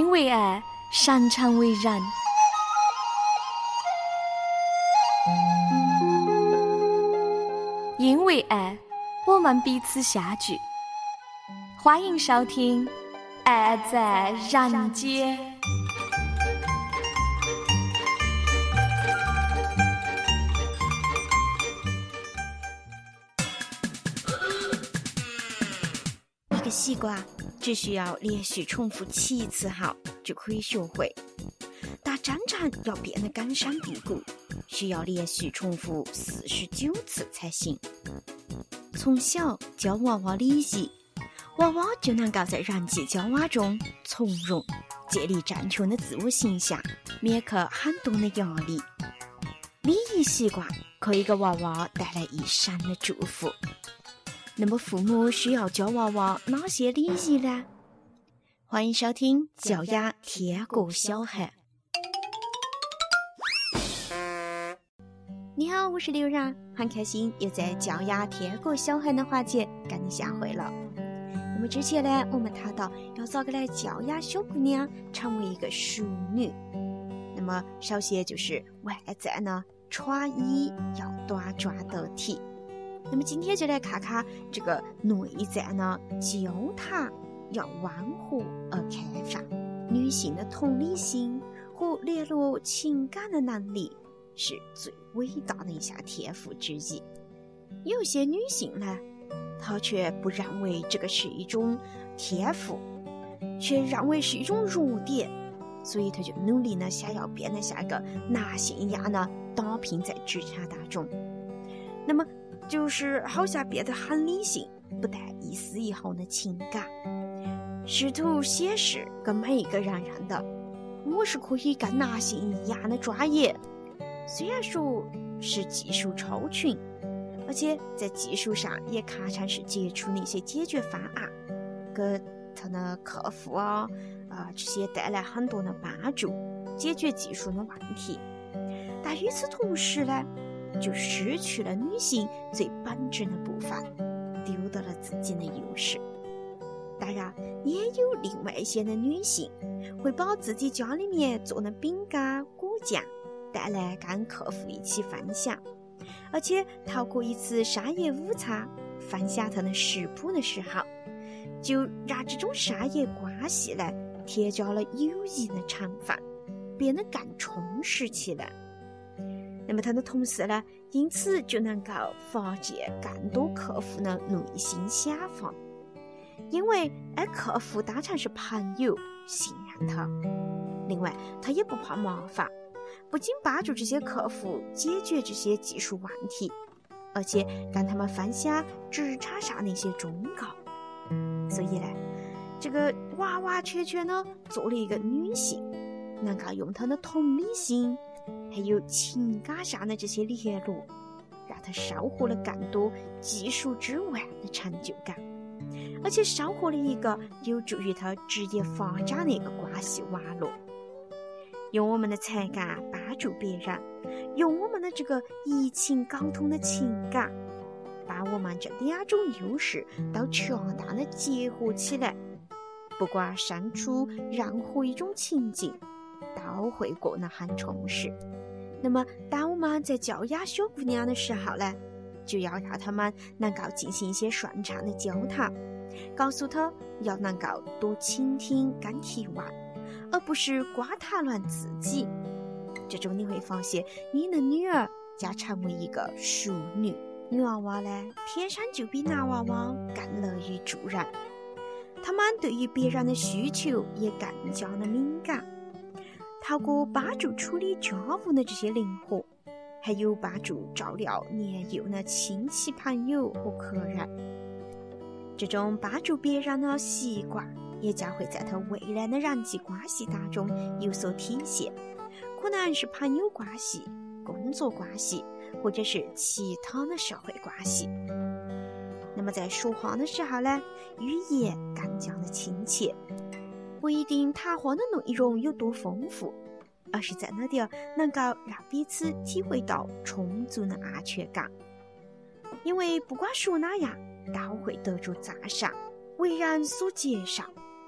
因为爱，擅长为人。因为爱，我们彼此相聚。欢迎收听《爱在人间》。 一个西瓜只需要连续重复7次后就可以学会，但真正要变得根深蒂固，需要连续重复49次才行。从小教娃娃礼仪，娃娃就能够在人际交往中从容，建立正确的自我形象，免去很多的压力。礼仪习惯可以给娃娃带来一生的祝福。那么父母需要教娃娃哪些礼仪呢？欢迎收听教养天国小孩。你好，我是刘然，很开心又在教养天国小孩的环节跟你相会了。那么之前呢，我们谈到要咋个来教养小姑娘成为一个淑女，那么首先就是外在呢，穿衣要端庄得体。那么今天就来看看这个内在呢，交谈要温和而开放。女性的同理心和联络情感的能力是最伟大的一项天赋之一。有些女性呢，她却不认为这个是一种天赋，却认为是一种弱点，所以她就努力呢，想要变得像一个男性一样呢，打拼在职场当中。那么就是好像变得很理性，不带一丝一毫的情感，试图显示跟每一个人认得我是可以跟男性一样的专业，虽然说是技术超群，而且在技术上也堪称是杰出的一些解决方案，给他的客户这些带来很多的帮助，解决技术的问题。但与此同时呢，就失去了女性最本质的部分，丢掉了自己的优势。当然也有另外一些的女性会把自己家里面做的饼干果酱带来跟客户一起分享，而且透过一次商业午餐分享她的食谱的时候，就让这种商业关系呢添加了友谊的成分，变得更充实起来。那么他的同事呢，因此就能够发现更多客户的内心想法，因为客户当成是朋友，信任他。另外他也不怕麻烦，不仅帮助这些客户解决这些技术问题，而且跟他们分享职场上的一些忠告。所以呢，这个完完全全呢做了一个女性，能够用她的同理心还有情感上的这些联络，让她收获了更多技术之外的成就感，而且收获了一个有助于她职业发展的一个关系网络。用我们的才干帮助别人，用我们的这个移情沟通的情感，把我们这2种优势都恰当的结合起来，不管身处任何一种情境，都会过得很充实。那么当我们在教养小姑娘的时候呢，就要让她们能够进行一些顺畅的交谈，告诉她要能够多倾听跟提问，而不是光谈论自己。这种你会发现你的女儿将成为一个淑女。女娃娃呢，天生就比男娃娃更乐于助人，她们对于别人的需求也更加的敏感，透过帮助处理家务的这些灵活，还有帮助照料年幼的亲戚朋友和客人，这种帮助别人的习惯也将会在他未来的人际关系当中有所体现，可能是朋友关系、工作关系，或者是其他的社会关系。那么在说话的时候呢，语言更加的亲切，不一定谈话的内容有多丰富，而是在那点能够让彼此体会到充足的安全感。因为不管说哪样，都会得着赞赏，为人所接受。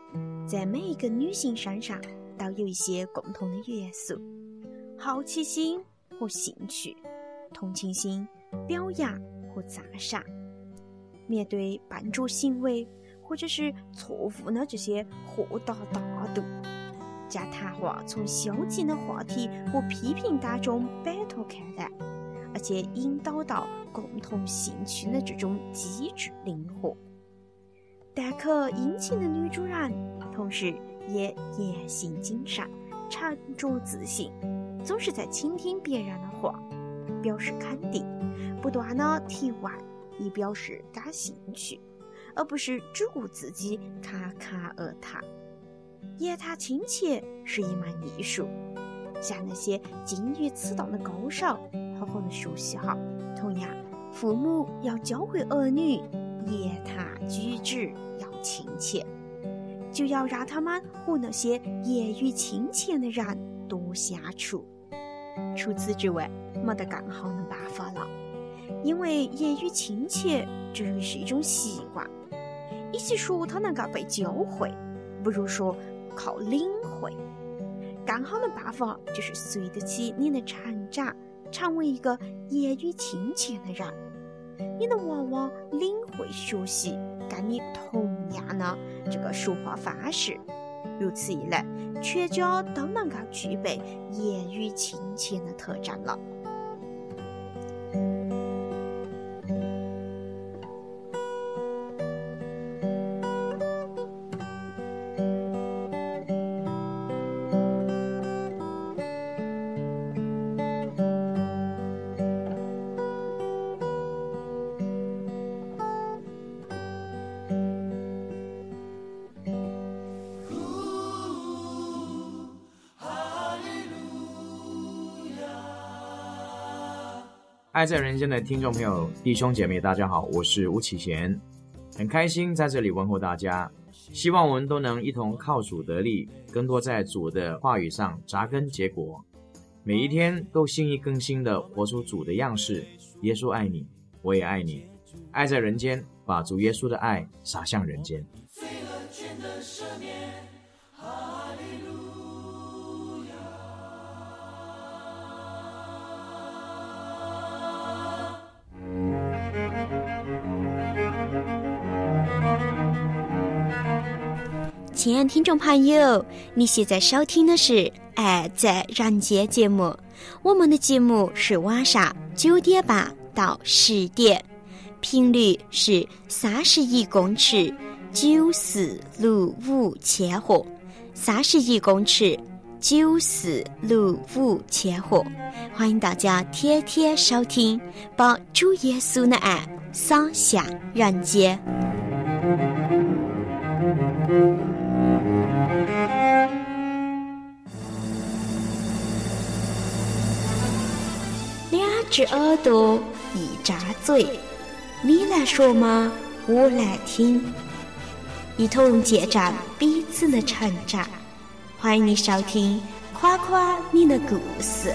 在每一个女性身上都有一些共同的元素：好奇心和兴趣，同情心、表扬和赞赏。面对笨拙行为或者是错误的这些豁达大度，将谈话从消极的话题和批评当中摆脱开来，而且引导到共同兴趣的这种机智灵活。但可殷勤的女主人，同时也言行谨慎，沉着自信，总是在倾听别人的话，表示肯定，不断的提问，以表示感兴趣，而不是只顾自己侃侃而谈。言谈亲切是一门艺术，像那些精于此道的高手，好好的学习好。同样，父母要教会儿女言谈举止要亲切，就要让他们和那些言语亲切的人多相处。除此之外，没得更好的办法了，因为言语亲切至于是一种习惯，与其说它能够被教会，不如说靠领会。更好的办法就是随得起你的成长，成为一个言语亲切的人。你的娃娃领会学习跟你同样的这个说话方式，如此一来，全家都能够具备言语亲切的特征了。 爱在人间的听众朋友、弟兄姐妹，大家好，我是吴启贤，很开心在这里问候大家。希望我们都能一同靠主得力，更多在主的话语上扎根结果，每一天都心意更新的活出主的样式。耶稣爱你，我也爱你，爱在人间，把主耶稣的爱洒向人间。 罪恶全的赦免，哈利路亚。 亲爱的听众朋友，你现在收听的是《爱在人间》节目，我们的节目是晚上9点半到10点，频率是31公尺9465千赫，31公尺9465千赫。欢迎大家天天收听，把主耶稣的爱洒向人间。两只耳朵一张嘴，你来说吗？我来听，一同见证彼此的成长。欢迎你收听夸夸你的故事。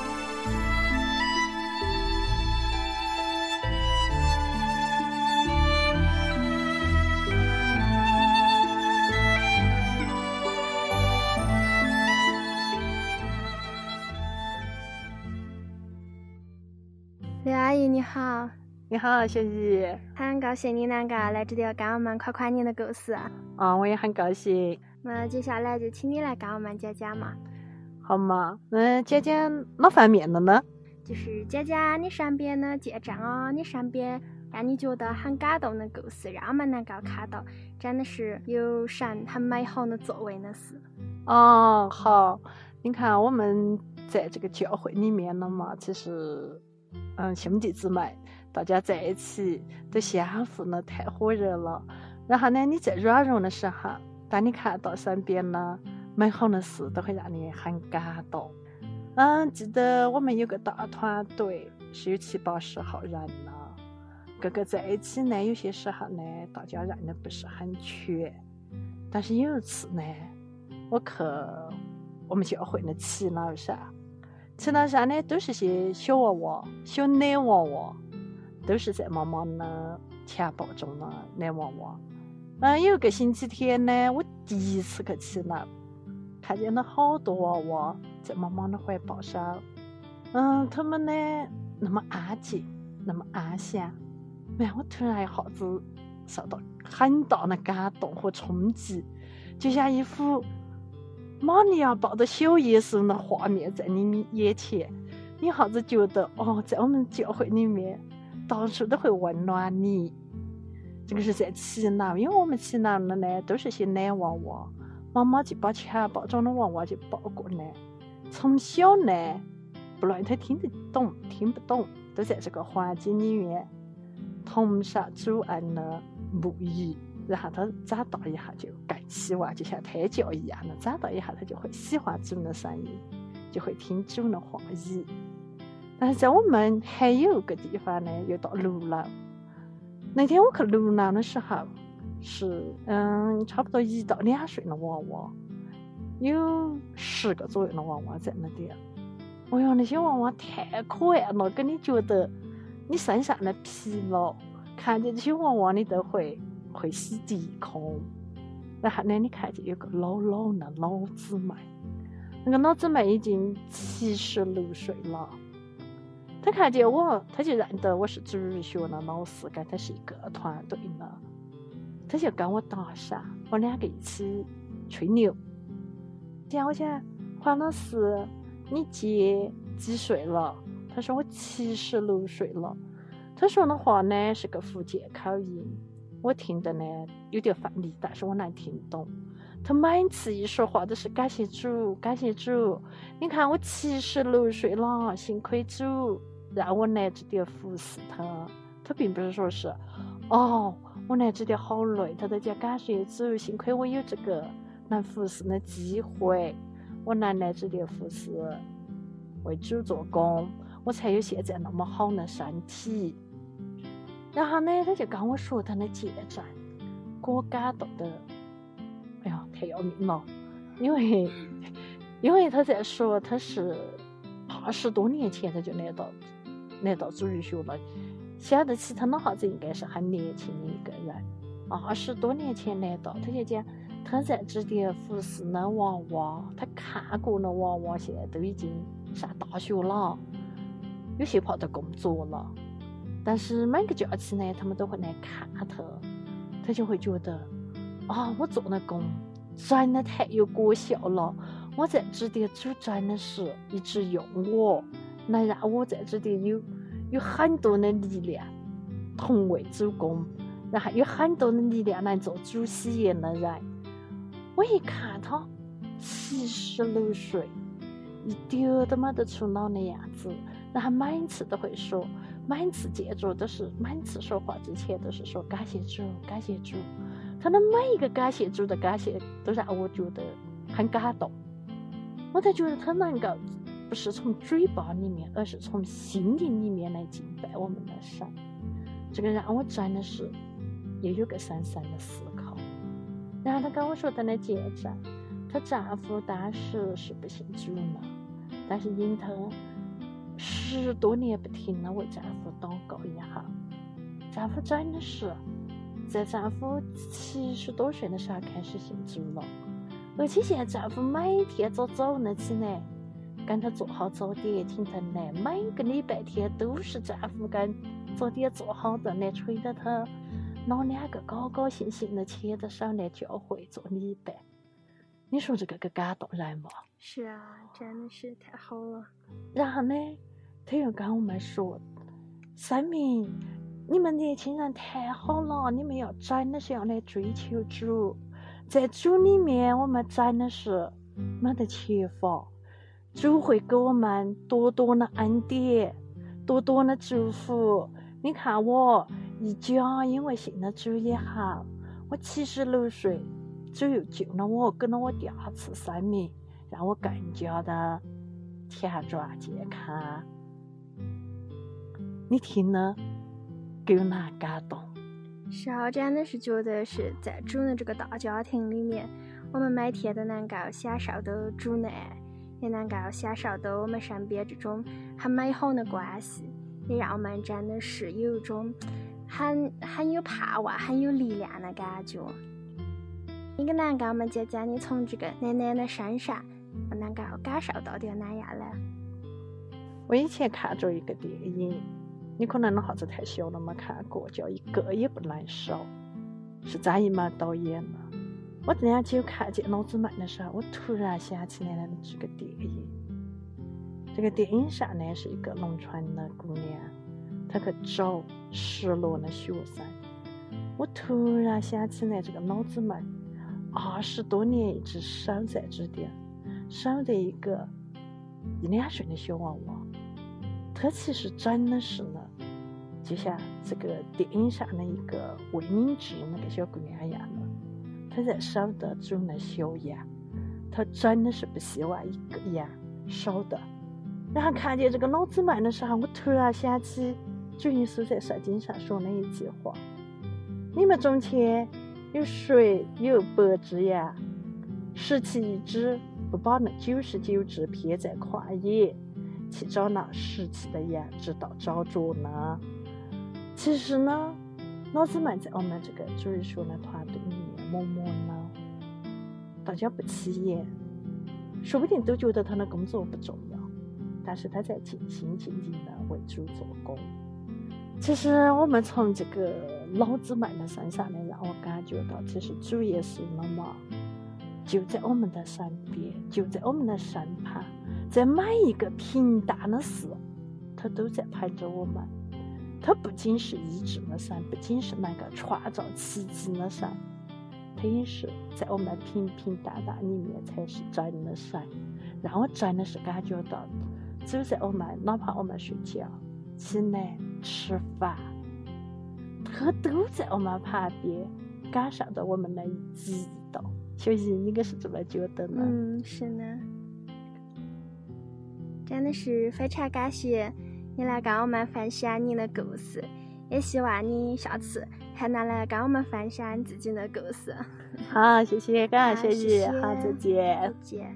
刘阿姨你好。 你好，小姨。 很高兴你能够来这里跟我们夸夸你的故事。 我也很高兴。 那接下来就请你来跟我们讲讲嘛。 好嘛，讲讲哪方面的呢？ 就是讲讲你身边的见证啊，你身边让你觉得很感动的故事，让我们能够看到真的是有神很美好的作为的事。 好，你看我们在这个教会里面呢嘛，其实兄弟姊妹大家在一起都相互呢太火热了。然后呢，你在软弱的时候，当你看到身边呢美好的事，都会让你很感动。记得我们有个大团队，是有70-80号人呢，个个在一起呢，有些时候呢大家认得不是很全。但是有一次呢，我去我们教会的祈祷上呢，都是些小娃娃、小男娃娃，都是在妈妈的襁褓中的男娃娃。有个星期天呢，我第一次去起脑，看见了好多娃娃在妈妈的怀抱上，他们呢那么安静，那么安详。我突然一下子受到很大的感动和冲击，就像一幅玛利亚抱着小耶稣的画面在你眼前，你一下子觉得在我们教会里面到处都会温暖你。这个是在起脑，因为我们起脑的呢都是些男娃娃，妈妈就把襁褓中的娃娃就抱过来，从小呢不论他听得懂听不懂，都在这个环境里面同上主恩的母语，然后他长大一下就更喜欢，就像胎教一样的，长大一下他就会喜欢主的声音，就会听主的话语。但是在我们还有一个地方呢，有到六楼。那天我去六楼的时候，是差不多1到2岁的娃娃，有10个左右的娃娃在那点。那些娃娃太可爱了，跟你觉得你身上的疲劳，看见这些娃娃你都会洗涤空。然后呢，你看见有个老的老姊妹，那个老姊妹已经76岁了。他看见我，他就认得我是主日学的老师，跟他是一个团队的，他就跟我搭讪，我2个一起吹牛。我想黄老师，你几岁了？他说我76岁了。他说的话呢是个福建口音，我听的呢有点翻译，但是我能听懂。他每次一说话都是感谢主，感谢主。你看我76岁了，幸亏主让我来这点服侍他。他并不是说是我来这点好累，他都讲感谢主，幸亏我有这个能服侍的机会，我能来这点服侍，为主做工，我才有现在那么好的身体。然后呢，他就跟我说他的见证，给我感动的太要命了，因为他在说他是20多年前他就来到主日学了，想得起他那下子应该是很年轻的一个人。20多年前来到，他就讲他在这点服侍的娃娃，他看过的娃娃现在都已经上大学了，有些跑到工作了，但是每个假期呢他们都会来看他就会觉得我做的工真的太有果效了，我在这点主真的是一直用我，能让我在这点有很多的力量同为主工，然后有很多的力量能做主喜悦的人。我一看他76岁，一点都没得出老的样子，然后每次都会说，每次见着都是，每次说话之前都是说感谢主，感谢主。他的每一个感谢主的感谢都让我觉得很感动，我才觉得他能够不是从嘴巴里面，而是从心灵里面来敬拜我们的神。这个让我真的是也有个深深的思考。然后他跟我说他的见证，她丈夫当时是不信主的，但是因她10多年不停的为丈夫祷告以后，丈夫真的是在丈夫70多岁的时候开始信主了，而且现在丈夫每天早上起来跟他做好早点听他来，每个礼拜天都是丈夫跟早点做好的来催着他老2个高高兴兴的牵着手来教会做礼拜。你说这个感动人吗？ 是啊，真的是太好了。 然后呢，他又跟我们说，生命你们年轻人太好了，你们要真的是要来追求主，在主里面我们真的是没得缺乏，主会给我们多多的恩典，多多的祝福。你看我一家因为信了主以后，我76岁，主又救了我，给了我第2次生命，让我更加的强壮健康。你听了给我哪感动？ 是啊，真的是觉得是在主的这个大家庭里面，我们每天都能够享受到主的爱，也能够享受到我们身边这种很美好的关系，也让我们真的是有一种很有盼望、很有力量的感觉。 你跟能够么姐姐，你从这个奶奶的身上能够感受到点哪样呢？ 我以前看着一个电影，你可能那哈子太小了没看过，叫《一个也不能少》，是张艺谋导演的。我这两天看见老子们的时候，我突然想起来了这个电影。这个电影上呢是一个农村的姑娘，她去找失落的学生。我突然想起来这个老子们20多年一直守在这点，守的一个1-2岁的小娃娃，他其实真的是呢，就像这个电影上的一个魏敏芝那个小姑娘一样的，她在守的主的小羊，她真的是不希望一个羊少的。然后看见这个老子们的时候，我突然想起主耶稣在圣经上说的一句话：你们中间有谁有100只羊，失去一只，不把那99只撇在旷野，去找那失去的羊，直到找着呢？其实呢，老子们在我们这个主耶稣的团队里面默默呢，大家不起眼，说不定都觉得他的工作不重要，但是他在尽心尽力的为主做工。其实我们从这个老子们的身上呢，让我感觉到，其实主耶稣那么就在我们的身边，就在我们的身旁，在每一个平淡的事，他都在陪着我们。他不仅是医治的神，不仅是能够创造奇迹的神，他也是在我们平平淡淡里面才是真的神。让我真的是感觉到，就在我们哪怕我们睡觉、起来、吃饭，他都在我们旁边，感受到我们的激动。小姨，你可是这么觉得呢？ 是呢，真的是非常感谢你来跟我们分享你的故事，也希望你下次还能来跟我们分享你自己的故事。 好，谢谢，感谢小姨，好，再见。 再见。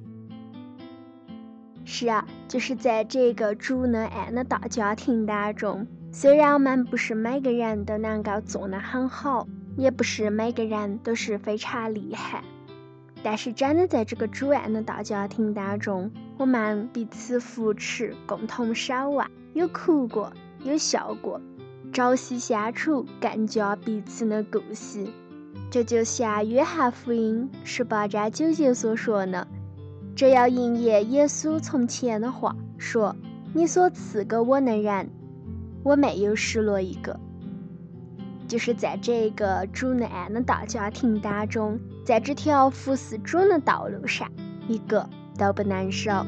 是啊，就是在这个主恩爱的大家庭当中，虽然我们不是每个人都能够做得很好，也不是每个人都是非常厉害，但是真的在这个主爱的大家庭当中，我们彼此扶持，共同守望，有哭过，有笑过，朝夕相处，更加彼此的顾惜。这就像约翰福音18章9节所说的，这要应验耶稣从前的话，说：你所赐给我的人，我没有失落一个。就是在这个主的爱的大家庭当中，在这条服侍主的道路上，一个都不能少。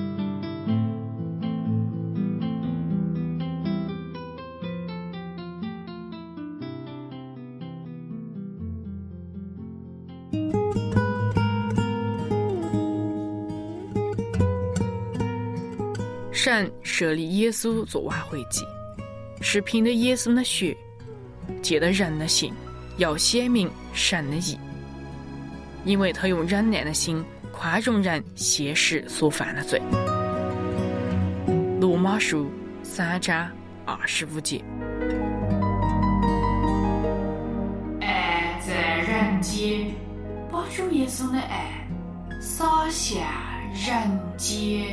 神设立耶稣做挽回祭，是凭着耶稣的血，借着人的心，要显明神的义，因为他用忍耐的心宽容人些时所犯的罪。罗马书3章25节。爱在人间，把主耶稣的爱洒向人间。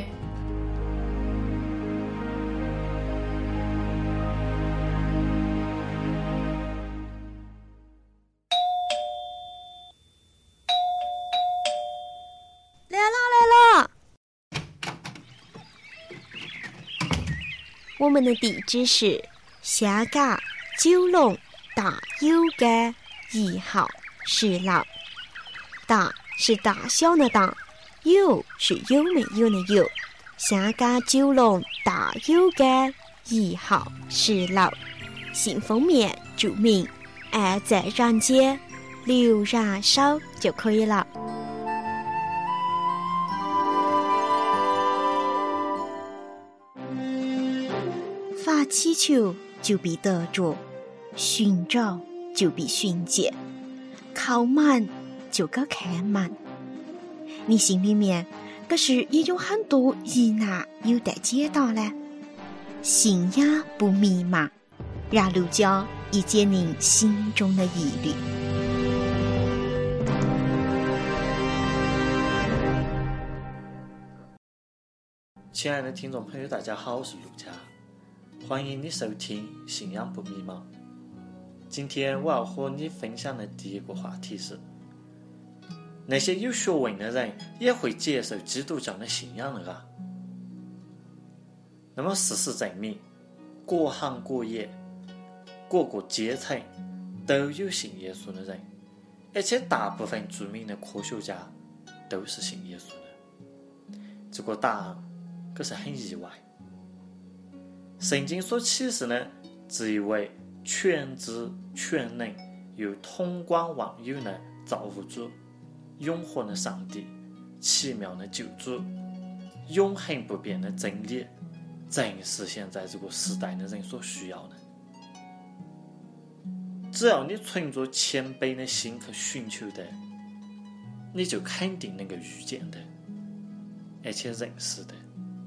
我们的地址是香港九龙大有街1号10楼。大是大小的大，有是有没有的有。香港九龙大有街1号10楼。信封面注明“爱在人间，留人手”就可以了。发祈求就必得着，寻找就必寻见，靠门就该开门。你心里面可是也有很多疑难有待解答呢？信仰不迷茫，让路加一解您心中的疑虑。 亲爱的听众朋友，大家好，我是陆佳，欢迎你收听《信仰不迷茫》。今天我要和你分享的第一个话题是：那些有学问的人也会接受基督教的信仰的啊。那么事实证明，各行各业、各个阶层都有信耶稣的人，而且大部分著名的科学家都是信耶稣的。这个答案可是很意外。圣经所启示的这一位全知全能又统观万有的造物主，永恒的上帝，奇妙的救主，永恒不变的真理，正是现在这个时代的人所需要的。只要你存着谦卑的心去寻求的，你就肯定能够遇见的，而且认识的。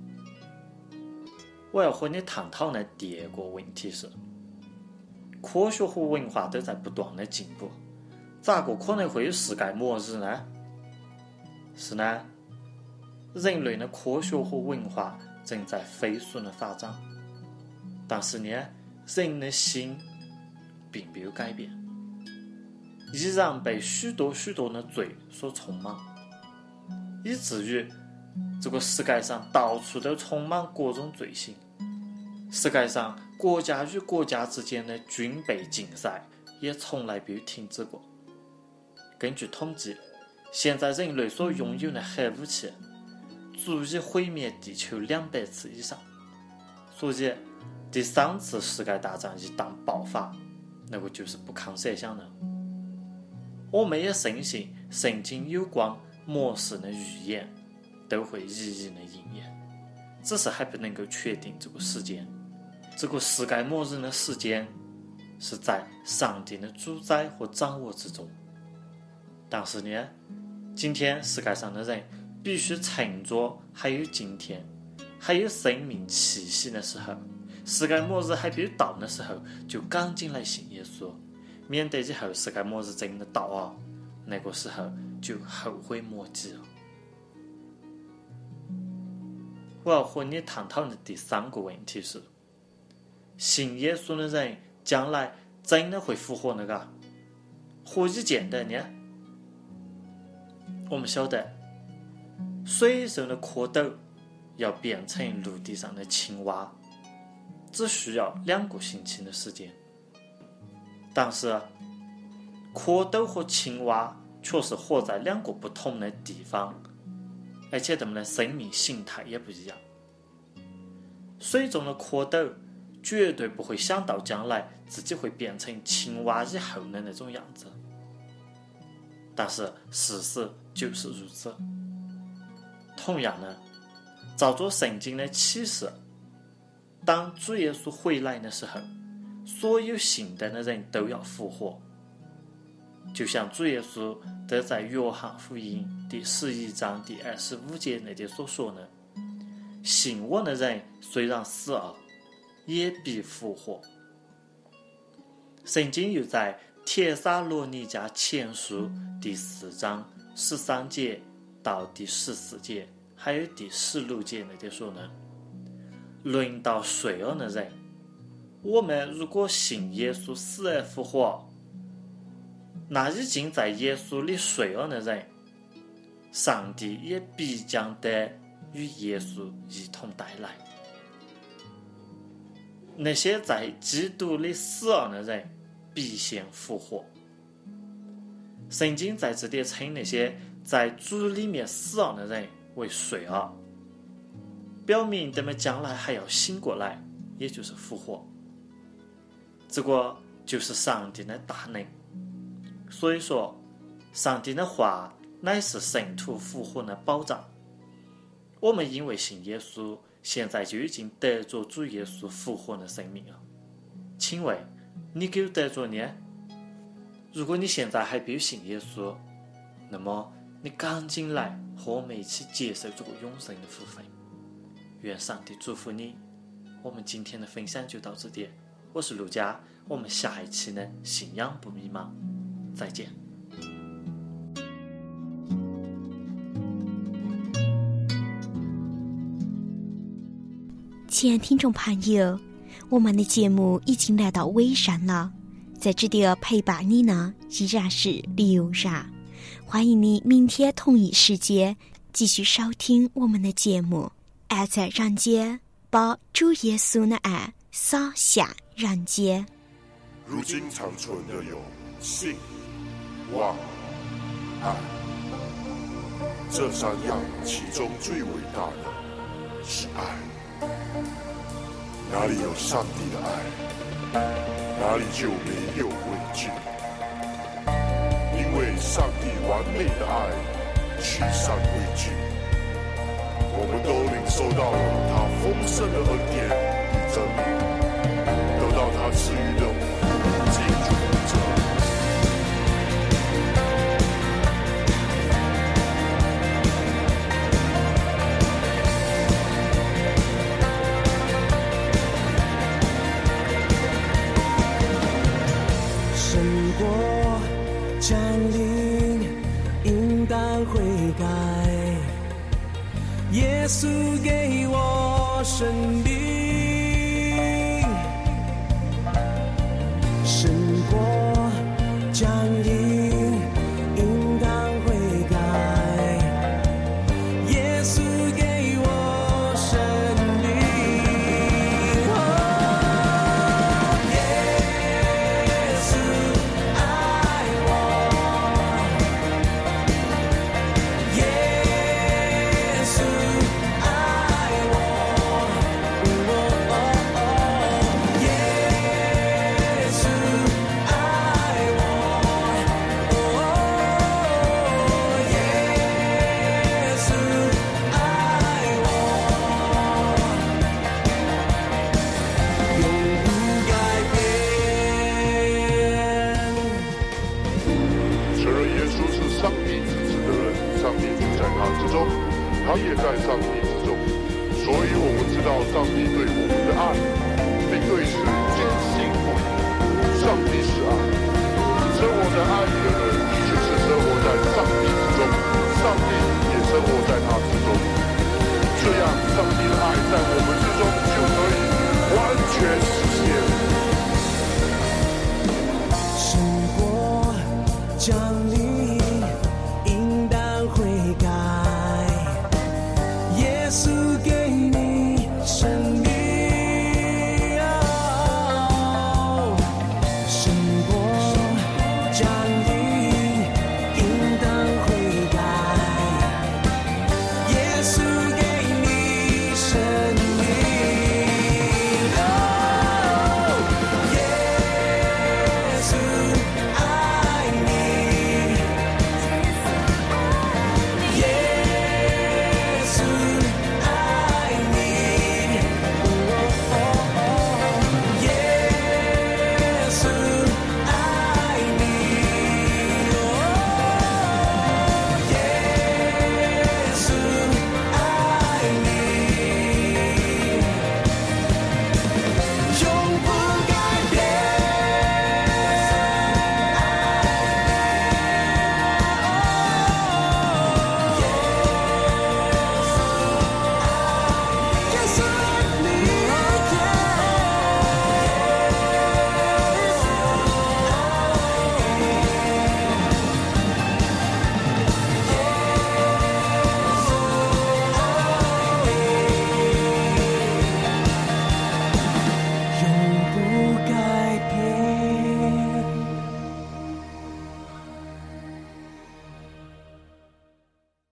我要和你探讨的第二个问题是：科学和文化都在不断的进步，咋个可能会有世界末日呢？是呢，人类的科学和文化正在飞速的发展，但是呢，人的心并没有改变，依然被许多的罪所充满，以至于这个世界上到处都充满各种罪行。世界上国家与国家之间的军备竞赛也从来没有停止过。根据统计，现在人类所拥有的核武器足以毁灭地球200次以上，所以第3次世界大战一旦爆发，那个就是不堪设想的。我们也深信圣经有关末世的预言都会一一的应验，只是还不能够确定这个时间。这个世界末日的时间是在上帝的主宰和掌握之中。但是呢，今天世界上的人必须趁着还有今天，还有生命气息的时候，世界末日还没有到的时候，就赶紧来信耶稣，免得以后世界末日真的到啊，那个时候就后悔莫及了。我要和你探讨的第3个问题是：信耶稣的人将来真的会复活的啊？何以见得呢？我们晓得，水上的蝌蚪要变成陆地上的青蛙，只需要2个星期的时间。但是，蝌蚪和青蛙却是活在2个不同的地方，而且它们的生命形态也不一样。水中的蝌蚪绝对不会想到将来自己会变成青蛙以后的那种样子，但是事实就是如此。同样呢，照着圣经的启示，当主耶稣回来的时候，所有信的人都要复活。就像主耶稣都在约翰福音第11章第25节那里所说的：信我的人虽然死了，也必复活。圣经又在帖撒罗尼迦前书第4章13节到第14节，还有第16节那里说呢：论到睡了的人，我们如果信耶稣死而复活，那已经在耶稣里睡了的人，上帝也必将得与耶稣一同带来。那些在基督里死了的人必先复活。圣经在这里称那些在主里面死了的人为睡了，表明他们将来还要醒过来，也就是复活。这个就是上帝的大能。所以说，上帝的话乃是圣徒复活的保障。我们因为信耶稣，现在就已经得着主耶稣复活的生命了。请问你给得着呢？如果你现在还没有信耶稣，那么你赶紧来和我们一起接受这个永生的福分。愿上帝祝福你。我们今天的分享就到这里，我是陆佳，我们下一期的信仰不迷茫再见。 亲爱听众朋友，我们的节目已经来到尾声了，在这里陪伴你呢依然是刘然，欢迎你明天同一时间继续收听我们的节目。爱在人间，把主耶稣的爱洒向人间。 如今长存的有信、望、爱，这三样，其中最伟大的是爱。哪里有上帝的爱，哪里就没有畏惧，因为上帝完美的爱驱散畏惧。我们都领受到了他丰盛的恩典与真理，得到他赐予的无尽福泽。 胜过降临，应当悔改。耶稣给我生命，胜过降临，应当悔改。耶稣给我生命，耶稣爱我，耶稣爱我，耶稣爱我，耶稣爱我，永不改变。 承认耶稣是上帝之子的人，上帝住在他之中，他也在上帝之中。所以我们知道上帝对我们的爱，并对此坚信不疑。上帝是爱，生活在爱里的人，就是生活在上帝之中，上帝也生活在他之中。这样，上帝的爱在我们之中就可以完全实